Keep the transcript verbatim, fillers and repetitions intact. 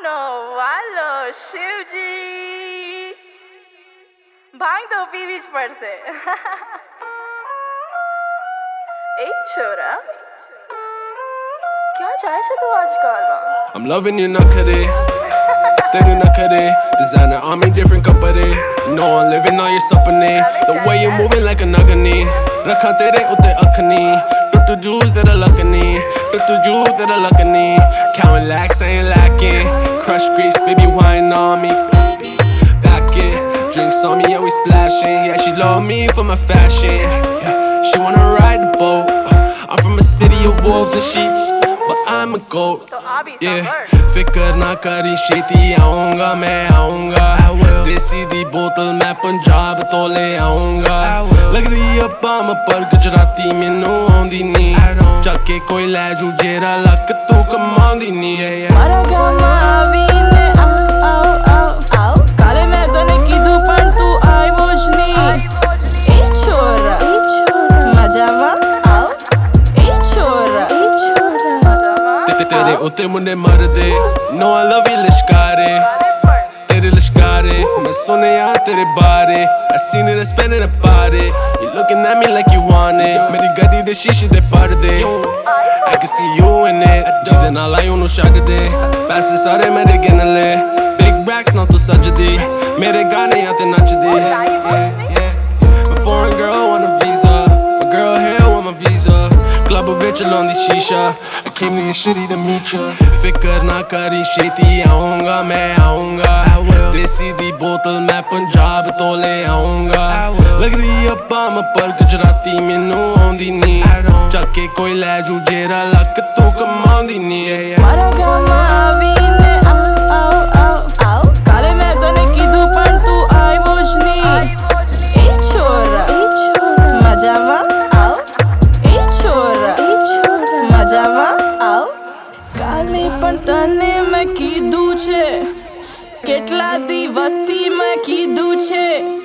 no वालो शिवजी भांग तो PV ज પડશે ए छोरा क्या चाहे છે તું આજકાલમાં I'm loving you na kare तेरे na kare designer army different kapare you know I'm living on your sapne the way you moving like a nagani rakha tere utte akhni tuttu juice tera lakni tuttu juice tera lakni counting lakhs ain't lacking crush grease baby wine on me back it drinks on me always splashing yeah she love me for my fashion yeah she wanna ride the boat I'm from a city of wolves and sheeps but I'm a goat yeah फिकर ना करी छेती आऊंगा मैं आऊंगा देसी दी बोतल मैं पंजाब तो ले आऊंगा लगदी अब्बाम पर गुजराती मैनू आउंदी नी जाके कोई लै जू जेरा लक तू कमांदी नी मारा गामा आवीने आ आओ आओ आओ काले मैं तने कीधुं पण तू आव्यो ज नी ए छोरा ए छोरा मजामा आओ ए छोरा ए छोरा तेरे उत्ते मुंडे मरदे नो आई लव यू लिशकारे तेरे लिशकारे मैं सुनिया तेरे बारे I seen it spending a party you looking at me like you want it मेरी गड्डी दे शीशे दे पर्दे I can see you in it जिदे नाल आई ओनू छड्डदे पैसे सारे मेरे गिन ले big racks ना तू सजदी मेरे गाने ते नचदी My foreign girl want a visa my girl here want my visa club ਵਿੱਚ ਲਾਉਂਦੀ ਸ਼ੀਸ਼ਾ I came to your city to meet you ਫਿਕਰ ਨਾ ਕਰੀ ਛੇਤੀ ਆਉਂਗਾ ਮੈਂ ਆਉਂਗਾ ਦੇਸੀ ਦੀ ਬੋਤਲ ਮੈਂ ਪੰਜਾਬ ਤੋਂ ਲੈ ਆਉਂਗਾ ਲੱਗਦੀ ਅੱਬਾਮ ਪਰ ਗੁਜਰਾਤੀ ਮੈਨੂੰ ਆਉਂਦੀ ਨੀ ਚੱਕ ਕੇ ਕੋਈ ਲੈ ਜੂ ਜਿਹੜਾ ਲੱਕ ਤੂੰ ਕਮਾਉਂਦੀ ਨੀ ਮਾਰਾ ਗਾਮਾ ਆਵੀਨੇ ਆ ਆਓ ਆਓ ਆਓ ਕਾਲੇ ਮੈਂ ਤਨੇ कीधुं पण तू आव्यो ज नी ए छोरा ए छोरा मजामा आओ ए छोरा ए छोरा मजामा आओ काले पण तने मैं कीधुं छे કેટલા દિવસથી મેં કીધું છે